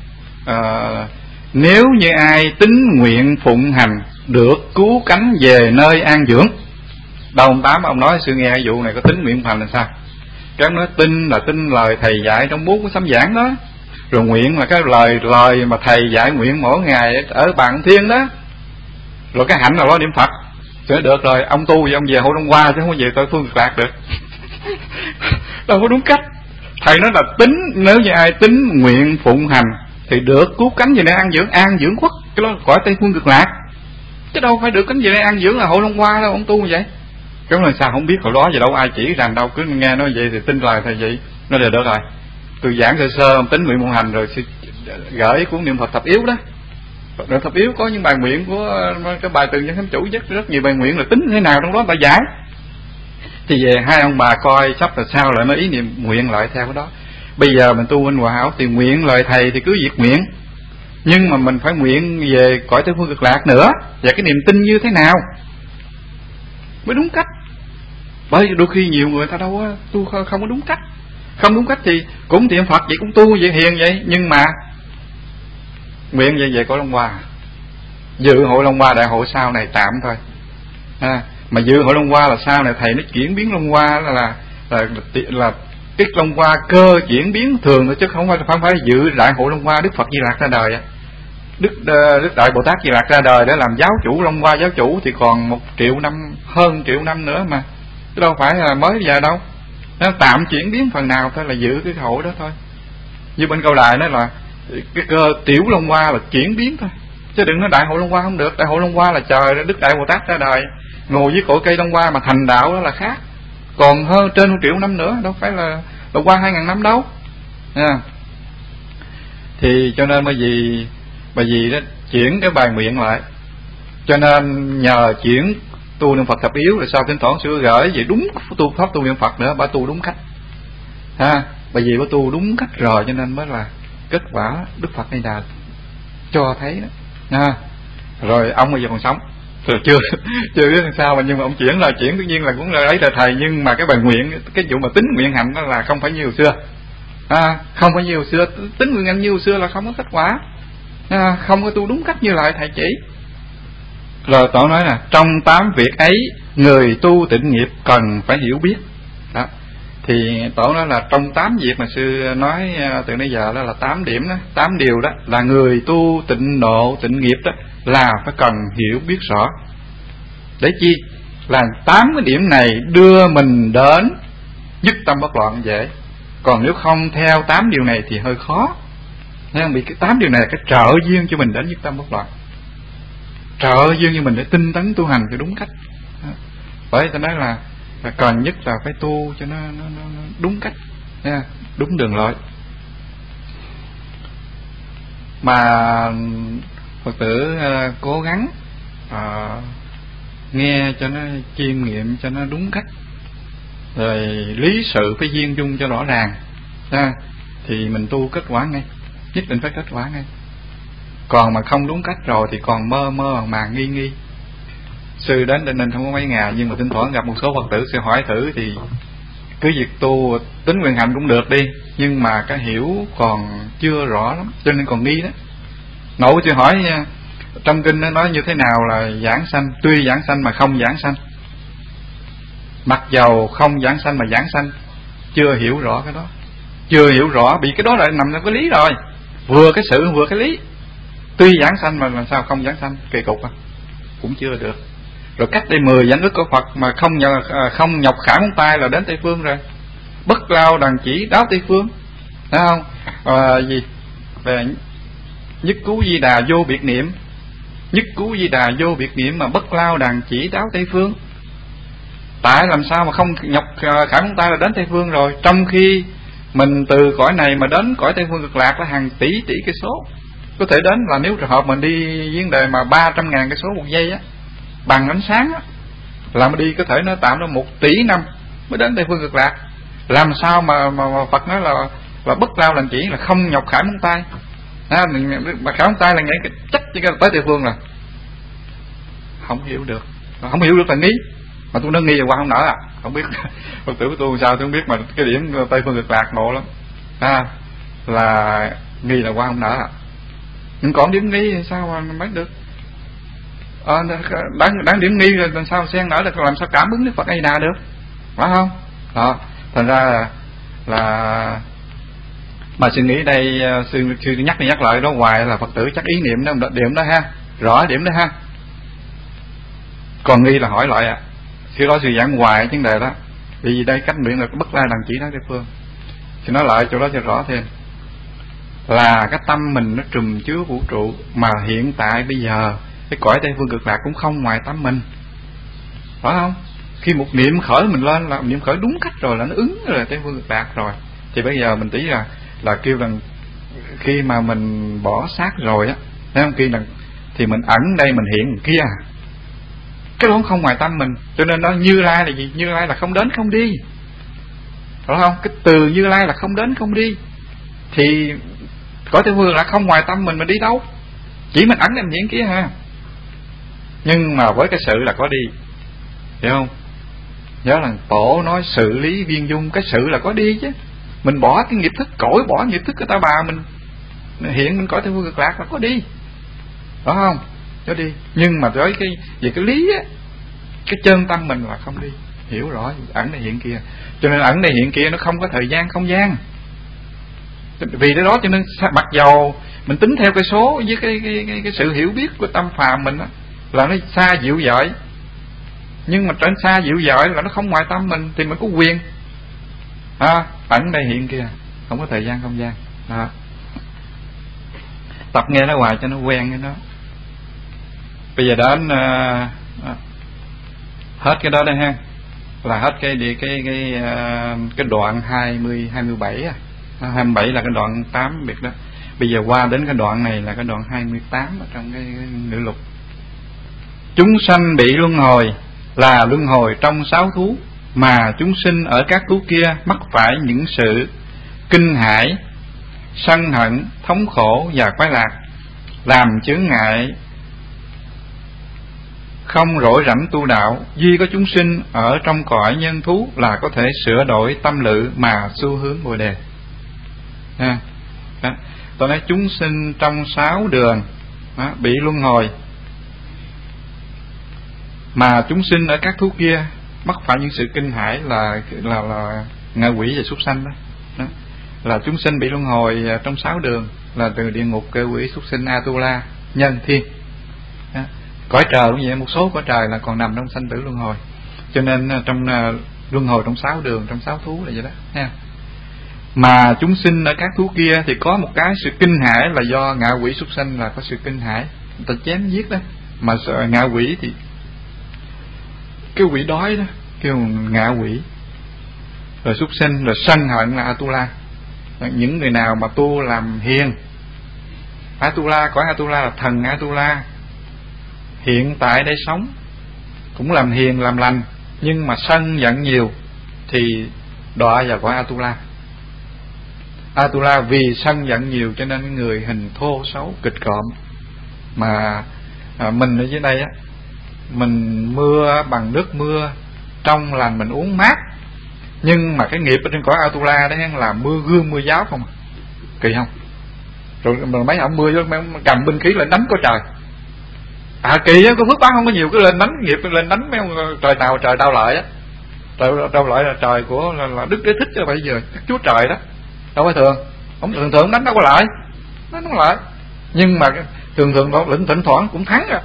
nếu như ai tín nguyện phụng hành được cứu cánh về nơi an dưỡng. Đâu ông Tám ông nói sư nghe cái vụ này có tín nguyện phụng hành là sao? Cái ông nói tin là tin lời thầy dạy trong 4 cái sấm giảng đó, rồi nguyện là cái lời mà thầy dạy nguyện mỗi ngày ở bàn thiên đó, rồi cái hạnh là lo niệm Phật. Sẽ được rồi, ông tu thì ông về Hội Long Hoa chứ không có về Tây Phương Cực Lạc được. Đâu có đúng cách. Thầy nói là tính, nếu như ai tính nguyện phụng hành thì được cứu cánh về nơi an dưỡng quốc, cái đó gọi Tây Phương Cực Lạc, chứ đâu phải được cánh về nơi an dưỡng là Hội Long Hoa đâu ông tu như vậy. Cái là sao không biết, hồi đó giờ đâu ai chỉ rằng đâu, cứ nghe nói vậy thì tin lời thầy vậy. Nó là được rồi, tôi giảng sơ sơ tính nguyện phụng hành rồi gửi cuốn niệm Phật thập yếu đó. Rồi thập yếu có những bài nguyện của cái bài từ nhân thánh chủ, rất nhiều bài nguyện là tính thế nào trong đó bà giải. Thì về hai ông bà coi sắp là sao lại mới ý niệm nguyện lại theo cái đó. Bây giờ mình tu bên Hòa Hảo thì nguyện lời thầy thì cứ việc nguyện, nhưng mà mình phải nguyện về cõi Tây Phương Cực Lạc nữa, và cái niềm tin như thế nào mới đúng cách. Bởi đôi khi nhiều người ta đâu có tu không có đúng cách. Không đúng cách thì cũng niệm Phật vậy, cũng tu vậy, hiền vậy, nhưng mà nguyện về cõi Long Hoa, dự Hội Long Hoa đại hội sau này tạm thôi. Mà dự Hội Long Hoa là sau này thầy nó chuyển biến Long Hoa là cái Long Hoa cơ chuyển biến thường thôi, chứ không phải dự đại hội Long Hoa Đức Phật Di Lặc ra đời. Đức Đại Bồ Tát Di Lặc ra đời để làm giáo chủ Long Hoa giáo chủ thì còn 1 triệu năm, hơn 1 triệu năm nữa mà, chứ đâu phải là mới giờ đâu. Nó tạm chuyển biến phần nào thôi, là giữ cái hội đó thôi. Như bên Cao Đài nói là cái cơ tiểu Long Hoa là chuyển biến thôi, chứ đừng nói Đại Hội Long Hoa không được. Đại Hội Long Hoa là trời Đức Đại Bồ Tát ra đời ngồi với cội cây Long Hoa mà thành đạo, đó là khác, còn hơn trên 1 triệu năm nữa, đâu phải là qua 2.000 năm đâu nha. Thì cho nên bởi vì đó chuyển cái bài nguyện lại, cho nên nhờ chuyển tu niệm Phật thập yếu rồi sau thỉnh thoảng sửa gửi về đúng tu pháp tu niệm Phật nữa, bà tu đúng cách ha. Bởi vì bà tu đúng cách rồi cho nên mới là kết quả Đức Phật Này Đà cho thấy đó ha. Rồi ông bây giờ còn sống rồi chưa biết làm sao, mà nhưng mà ông chuyển tất nhiên là cũng là ấy là thầy, nhưng mà cái bài nguyện, cái vụ mà tính nguyện hạnh đó là không phải như hồi xưa không phải như hồi xưa. Tính nguyện hạnh như hồi xưa là không có kết quả không có tu đúng cách như lại thầy chỉ. Rồi Tổ nói là trong 8 việc ấy người tu tịnh nghiệp cần phải hiểu biết đó. Thì Tổ nói là trong 8 việc mà sư nói từ nãy giờ đó là 8 điểm đó, 8 điều đó là người tu tịnh độ tịnh nghiệp đó là phải cần hiểu biết rõ. Để chi? Là 8 cái điểm này đưa mình đến nhất tâm bất loạn dễ. Còn nếu không theo 8 điều này thì hơi khó. Nên bị cái 8 điều này là cái trợ duyên cho mình đến nhất tâm bất loạn, trợ duyên cho mình để tinh tấn tu hành cho đúng cách. Bởi ta nói là cần nhất là phải tu cho nó đúng cách nha, đúng đường lối. Mà Phật tử cố gắng nghe cho nó chiêm nghiệm cho nó đúng cách, rồi lý sự phải viên dung cho rõ ràng thì mình tu kết quả ngay, nhất định phải kết quả ngay. Còn mà không đúng cách rồi thì còn mơ màng nghi. Sư đến Tây Ninh không có mấy ngày, nhưng mà thỉnh thoảng gặp một số Phật tử sẽ hỏi thử, thì cứ việc tu tính nguyện hạnh cũng được đi, nhưng mà cái hiểu còn chưa rõ lắm cho nên còn nghi đó. Nội sư hỏi trong kinh nó nói như thế nào là giảng sanh, tuy giảng sanh mà không giảng sanh, mặc dầu không giảng sanh mà giảng sanh, chưa hiểu rõ cái đó, chưa hiểu rõ, bị cái đó lại nằm trong cái lý rồi, vừa cái sự vừa cái lý. Tuy giảng sanh mà làm sao không giảng sanh, kỳ cục cũng chưa được. Rồi cách đây 10 danh ức của Phật mà không nhọc khả móng tay là đến Tây Phương rồi, bất lao đàn chỉ đáo Tây Phương, thấy không? Gì về nhất cứu Di Đà vô biệt niệm, nhất cứu Di Đà vô biệt niệm mà bất lao đàn chỉ đáo Tây Phương. Tại làm sao mà không nhọc khả móng tay là đến Tây Phương rồi, trong khi mình từ cõi này mà đến cõi Tây Phương Cực Lạc là hàng tỷ cây số có thể đến. Là nếu trường hợp mình đi vấn đề mà 300.000 cây số một giây á, bằng ánh sáng á, là mình đi có thể nó tạm nó 1 tỷ năm mới đến Tây Phương Cực Lạc. Làm sao mà Phật nói là bất lao đàn chỉ là không nhọc khả móng tay mà khả móng tay là nghĩ chắc chỉ tới Tây Phương là không hiểu được, là nghi. Mà tôi nó nghi rồi qua không nở không biết Phật tử của tôi sao tôi không biết, mà cái điểm Tây Phương Cực Lạc ngộ lắm là nghi là qua không nở nhưng còn điểm nghi thì sao mà mới được. Đáng điểm nghi rồi làm sao xen nở được, làm sao cảm ứng Đức Phật A Di Đà được, phải không? Đó, thành ra là mà suy nghĩ đây sư nhắc lại đó hoài là Phật tử chắc ý niệm đó điểm đó ha, rõ điểm đó ha. Còn nghi là hỏi lại sư đó sư giảng hoài vấn đề đó, vì đây cách nguyện là bất lai đàn chỉ đó Tây Phương. Thì nói lại chỗ đó cho rõ thêm là cái tâm mình nó trùm chứa vũ trụ, mà hiện tại bây giờ cái cõi Tây Phương Cực Lạc cũng không ngoài tâm mình, phải không? Khi một niệm khởi mình lên là niệm khởi đúng cách rồi, là nó ứng rồi Tây Phương Cực Lạc rồi. Thì bây giờ mình tí là kêu rằng khi mà mình bỏ xác rồi á, thấy không, kia là thì mình ẩn đây mình hiện kia, cái đó không ngoài tâm mình. Cho nên nó Như Lai là gì? Như Lai là không đến không đi, phải không? Cái từ Như Lai là không đến không đi, thì cõi Tây Phương là không ngoài tâm mình đi đâu, chỉ mình ẩn em hiện kia ha. Nhưng mà với cái sự là có đi, hiểu không? Nhớ là Tổ nói sự lý viên dung, cái sự là có đi chứ. Mình bỏ cái nghiệp thức cõi, bỏ nghiệp thức của ta bà mình hiện mình cõi Tây Phương Cực Lạc là có đi, phải không? Có đi. Nhưng mà với cái về cái lý á, cái chân tâm mình là không đi, hiểu rõ ẩn này hiện kia. Cho nên ẩn này hiện kia nó không có thời gian không gian. Vì cái đó cho nên mặc dầu mình tính theo cái số với cái sự hiểu biết của tâm phàm mình đó, là nó xa dịu dợi, nhưng mà trên xa dịu dợi là nó không ngoài tâm mình thì mình có quyền ẩn đây hiện kia, không có thời gian không gian. đó. Tập nghe nó hoài cho nó quen với nó. Bây giờ đến hết cái đó đây ha, là hết cái đoạn 27 á. 27 là cái đoạn 8 biệt đó. Bây giờ qua đến cái đoạn này là cái đoạn 28 ở trong cái Nữ Lục. Chúng sanh bị luân hồi là luân hồi trong 6 thú, mà chúng sinh ở các thú kia mắc phải những sự kinh hãi, sân hận, thống khổ và khoái lạc, làm chướng ngại không rỗi rảnh tu đạo. Duy có chúng sinh ở trong cõi nhân thú là có thể sửa đổi tâm lự mà xu hướng Bồ đề. Đó. Tôi nói chúng sinh trong 6 đường đó, bị luân hồi, mà chúng sinh ở các thú kia mắc phải những sự kinh hãi là ngạ quỷ và súc sanh đó. Đó là chúng sinh bị luân hồi trong 6 đường, là từ địa ngục, ngạ quỷ, súc sinh, Atula, nhân, thiên. Đó. Cõi trời cũng vậy, một số cõi trời là còn nằm trong sanh tử luân hồi, cho nên trong luân hồi trong 6 đường, trong 6 thú là vậy đó nha. Mà chúng sinh ở các thú kia thì có một cái sự kinh hãi là do ngạ quỷ, súc sanh là có sự kinh hãi, người ta chém giết đó. Mà ngạ quỷ thì cái quỷ đói đó kêu ngạ quỷ, rồi súc sinh, rồi sân hận là Atula. Những người nào mà tu làm hiền, Atula, cõi Atula là thần Atula, hiện tại đây sống cũng làm hiền làm lành, nhưng mà sân giận nhiều thì đọa vào cõi Atula. Atula vì sân giận nhiều cho nên người hình thô xấu kịch cộm. Mà mình ở dưới đây á, mình mưa bằng nước mưa trong lành, mình uống mát, nhưng mà cái nghiệp ở trên cõi Atula đó là mưa gương mưa giáo không. Kỳ không? Rồi mấy ông mưa cầm binh khí lên đánh có trời. Kỳ á, có phước báo không có nhiều, cứ lên đánh nghiệp, lên đánh mấy ông trời Tàu Lợi á. Trời Tàu Lợi là trời của là Đức Đế Thích chứ bây giờ Chúa Trời đó, đâu phải thường. Ông thường đánh đâu có lại, đánh không lại, nhưng mà thường đó lĩnh thỉnh thoảng cũng thắng rồi.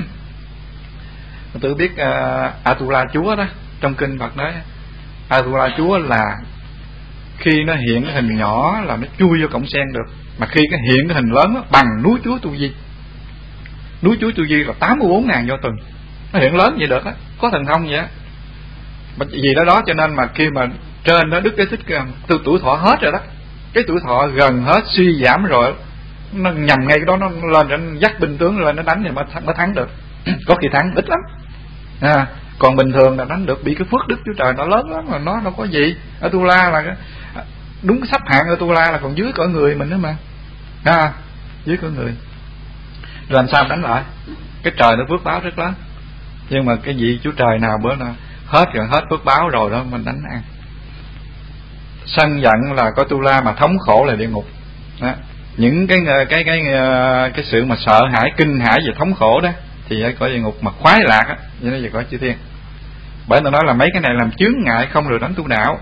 Tôi biết Atula Chúa đó, trong kinh Phật nói Atula Chúa là khi nó hiện cái hình nhỏ là nó chui vô cọng sen được, mà khi cái hiện cái hình lớn đó, bằng núi Chúa Tu Di. Núi Chúa Tu Di là 84.000 do tuần, nó hiện lớn vậy được á, có thần thông vậy á. Vì đó cho nên mà khi mà trên đó Đức Đế Thích từ tuổi thọ hết rồi đó, cái tuổi thọ gần hết, suy giảm rồi, nó nhằm ngay cái đó, nó lên nó dắt binh tướng lên nó đánh thì mới thắng được. Có khi thắng ít lắm. Còn bình thường là đánh được, bị cái phước đức Chúa Trời nó lớn lắm, mà nó đâu có gì. Atula là đúng cái sắp hạng Atula là còn dưới cõi người mình nữa mà. Dưới cõi người. Rồi làm sao đánh lại? Cái trời nó phước báo rất lớn. Nhưng mà cái vị Chúa Trời nào bữa nào hết phước báo rồi đó mình đánh ăn. Sân giận là có Atula, mà thống khổ là địa ngục. Đó. Những cái sự mà sợ hãi, kinh hãi và thống khổ đó thì ở cõi địa ngục, mà khoái lạc á vậy nó về cõi chư thiên. Bởi tôi nói là mấy cái này làm chướng ngại không được đánh tu đạo.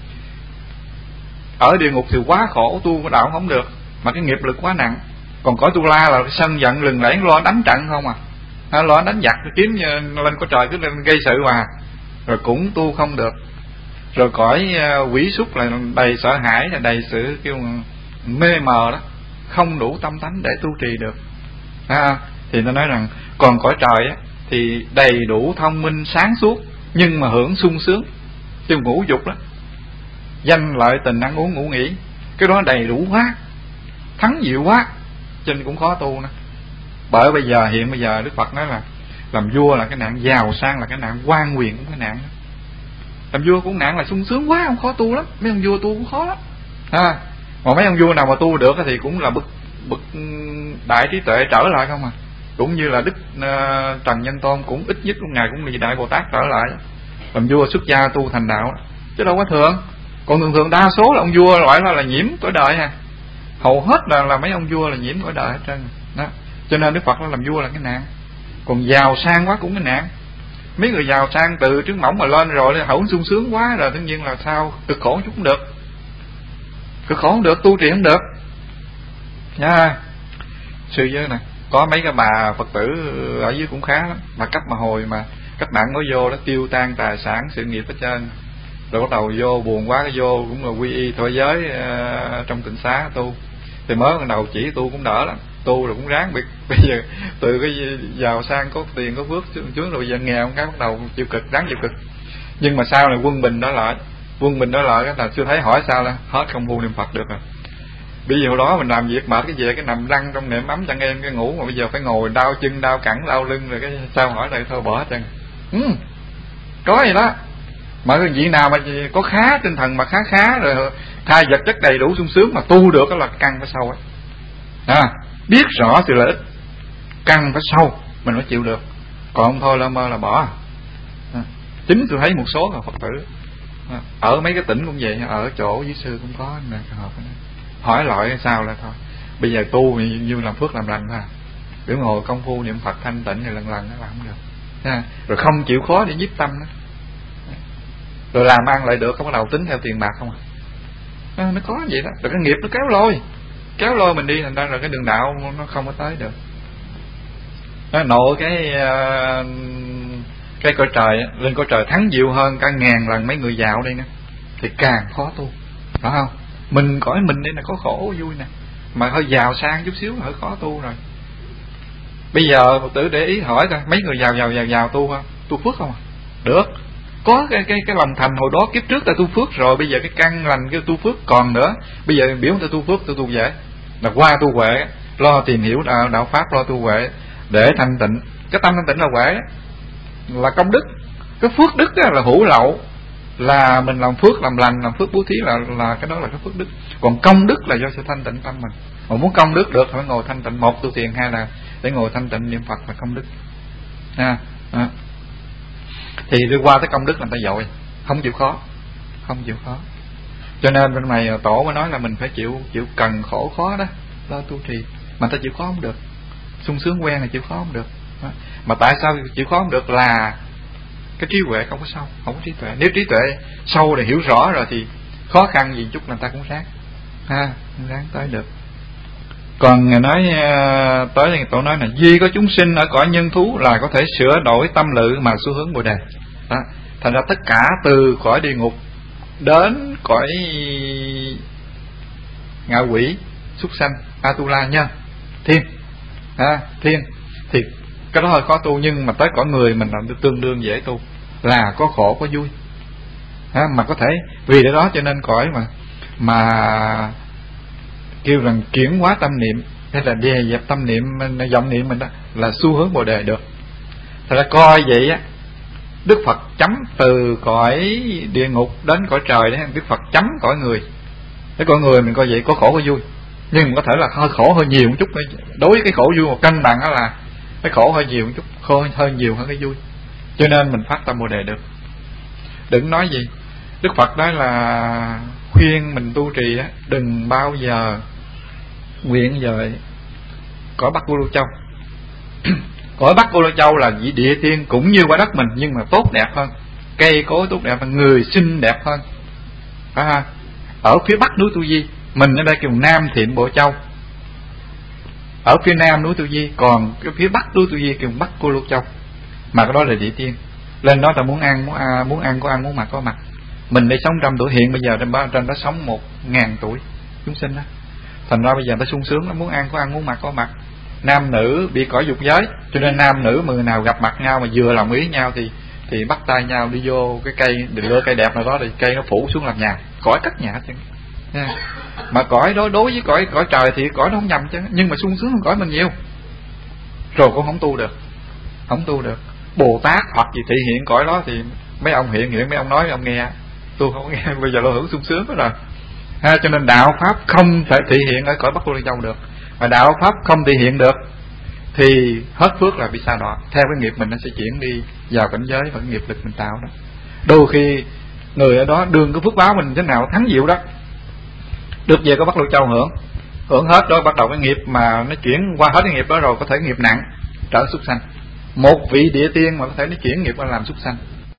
Ở địa ngục thì quá khổ, tu đạo không được, mà cái nghiệp lực quá nặng. Còn cõi Tu La là sân giận lừng lẫy, lo đánh trận không lo đánh giặc, kiếm lên có trời cứ lên gây sự mà, rồi cũng tu không được. Rồi cõi quỷ súc là đầy sợ hãi, là đầy sự kêu mê mờ đó, không đủ tâm tánh để tu trì được. Thì nó nói rằng còn cõi trời á thì đầy đủ thông minh sáng suốt, nhưng mà hưởng sung sướng, tiêu ngũ dục đó, danh lợi tình ăn uống ngủ nghỉ, cái đó đầy đủ quá, thắng diệu quá, cho nên cũng khó tu nữa. Bởi bây giờ Đức Phật nói là làm vua là cái nạn, giàu sang là cái nạn, quan quyền cũng cái nạn. Làm vua cũng nạn là sung sướng quá, không khó tu lắm, mấy ông vua tu cũng khó lắm. Mà mấy ông vua nào mà tu được thì cũng là bậc đại trí tuệ trở lại không à. Cũng như là Đức Trần Nhân Tôn cũng ít nhất ngày cũng là Đại Bồ Tát trở lại, làm vua xuất gia tu thành đạo, chứ đâu có thường. Còn thường đa số là ông vua loại là nhiễm cõi đời hầu hết là mấy ông vua là nhiễm cõi đời hết trơn đó. Cho nên Đức Phật nó làm vua là cái nạn. Còn giàu sang quá cũng cái nạn. Mấy người giàu sang từ trứng mỏng mà lên rồi hổng sung sướng quá rồi, tất nhiên là sao cực khổ chút cũng được, cực khổ không được, tu trì không được nha. Sư giới nè, có mấy cái bà Phật tử ở dưới cũng khá lắm, mà cấp mà hồi mà các bạn mới vô đó tiêu tan tài sản sự nghiệp hết trơn, Rồi bắt đầu vô buồn quá, cái vô cũng là quy y thọ giới trong tịnh xá tu. Thì mới ban đầu chỉ tu cũng đỡ lắm, tu rồi cũng ráng biệt. Bây giờ từ cái giàu sang có tiền có phước trước rồi bây giờ nghèo cái bắt đầu chịu cực, ráng chịu cực. Nhưng mà sau này quân bình đó lại cái là chưa thấy hỏi sao là hết công phu niệm Phật được rồi. Bây giờ hồi đó mình làm việc mệt cái gì cái nằm lăn trong niệm ấm chẳng em cái ngủ, mà bây giờ phải ngồi đau chân đau cẳng đau lưng rồi cái sao hỏi đây thôi bỏ hết trơn. Có gì đó. Mà cái vị nào mà có khá tinh thần mà khá rồi thai vật chất đầy đủ sung sướng mà tu được đó là căn phải sâu ấy. Biết rõ sự lợi ích, căn phải sâu mình mới chịu được. Còn không thôi lơ mơ là bỏ. Chính tôi thấy một số là Phật tử ở mấy cái tỉnh cũng vậy, ở chỗ dưới sư cũng có nè, hỏi loại sao là thôi. Bây giờ tu như làm phước làm lành thôi. Để ngồi công phu niệm Phật thanh tịnh thì lần nó làm không được. Rồi không chịu khó để nhiếp tâm đó. Rồi làm ăn lại được, không bắt đầu tính theo tiền bạc không nó có vậy đó. Rồi cái nghiệp nó kéo lôi mình đi, thành ra rồi cái đường đạo nó không có tới được. Nó nội cái cõi trời lên cõi trời thắng diệu hơn cả ngàn lần mấy người giàu đây nè, thì càng khó tu, phải không? Mình cõi mình đây là có khổ vui nè, mà hơi giàu sang chút xíu là hơi khó tu rồi. Bây giờ Phật tử để ý hỏi coi mấy người giàu tu không? Tu phước không? Được. Có cái lòng thành hồi đó kiếp trước ta tu phước rồi, bây giờ cái căn lành cái tu phước còn nữa. Bây giờ biểu ta tu phước, tu dễ là qua tu huệ, lo tìm hiểu đạo pháp, lo tu huệ để thanh tịnh. Cái tâm thanh tịnh là huệ, là công đức. Cái phước đức là hữu lậu, là mình làm phước làm lành, làm phước bố thí là cái đó là cái phước đức. Còn công đức là do sự thanh tịnh tâm mình. Mà muốn công đức được phải ngồi thanh tịnh, một tu thiền, hai là để ngồi thanh tịnh niệm Phật là công đức. Thì đi qua tới công đức là người ta dội, không chịu khó. Cho nên bên này tổ mới nói là mình phải chịu cần khổ khó đó, lo tu trì. Mà ta chịu khó không được, sung sướng quen là chịu khó không được. Mà tại sao chịu khó không được là cái trí huệ không có sâu, không có trí tuệ. Nếu trí tuệ sâu để hiểu rõ rồi thì khó khăn gì chút là người ta cũng ráng tới được. Còn nói tới tổ nói là duy có chúng sinh ở cõi nhân thú là có thể sửa đổi tâm lự mà xu hướng Bồ đề. Đó. Thành ra tất cả từ cõi địa ngục đến cõi ngạ quỷ, súc sanh, Atula, nhân, thiên, thiên thì cái đó hơi khó tu, nhưng mà tới cõi người mình làm tương đương dễ tu, là có khổ có vui. Mà có thể vì để đó cho nên cõi mà kêu rằng chuyển hóa tâm niệm hay là đè dẹp tâm niệm, vọng niệm mình đó là xu hướng Bồ đề được. Thật ra coi vậy á, Đức Phật chấm từ cõi địa ngục đến cõi trời đấy, Đức Phật chấm cõi người. Cái cõi người mình coi vậy có khổ có vui, nhưng có thể là hơi khổ hơi nhiều một chút. Đối với cái khổ vui một cân bằng đó là cái khổ hơi nhiều một chút, hơi nhiều hơn cái vui. Cho nên mình phát tâm Bồ đề được. Đừng nói gì, Đức Phật nói là khuyên mình tu trì á, đừng bao giờ nguyện về cõi Bắc Cô Lô Châu. Cõi Bắc Cô Lô Châu là vị địa tiên cũng như quả đất mình, nhưng mà tốt đẹp hơn, cây cối tốt đẹp hơn, người xinh đẹp hơn. Ở phía Bắc núi Tu Di, mình ở đây kêu Nam Thiện Bộ Châu, ở phía Nam núi Tu Di, còn cái phía Bắc núi Tu Di kêu Bắc Cô Lô Châu. Mà cái đó là địa tiên, lên đó ta muốn ăn có ăn, muốn mặc có mặc. Mình đây sống 100 tuổi, hiện bây giờ trên đó sống 1000 tuổi chúng sinh đó. Thành ra bây giờ ta sung sướng lắm, muốn ăn có ăn, muốn mặc có mặc. Nam nữ bị cõi dục giới, cho nên nam nữ người nào gặp mặt nhau mà vừa lòng ý nhau thì bắt tay nhau đi vô cái cây, định lựa cây đẹp nào đó thì cây nó phủ xuống làm nhà, cõi cất nhà chứ. Mà cõi đó đối với cõi trời thì cõi nó không nhầm chứ, nhưng mà sung sướng hơn cõi mình nhiều. Rồi cũng không tu được. Bồ Tát hoặc gì thị hiện cõi đó thì mấy ông hiện mấy ông nói ông nghe, tôi không nghe, bây giờ lo hưởng sung sướng hết rồi. Cho nên đạo pháp không thể thị hiện ở cõi Bắc Cô Lô Châu được, mà đạo pháp không thị hiện được thì hết phước là bị sa đọa. Theo cái nghiệp mình nó sẽ chuyển đi vào cảnh giới và cái nghiệp lực mình tạo đó. Đôi khi người ở đó đương cái phước báo mình thế nào thắng diệu đó, được về có Bắc Lô Châu hưởng hết đó, bắt đầu cái nghiệp mà nó chuyển qua hết cái nghiệp đó rồi có thể nghiệp nặng trở súc sanh. Một vị địa tiên mà có thể nó chuyển nghiệp qua làm súc sanh,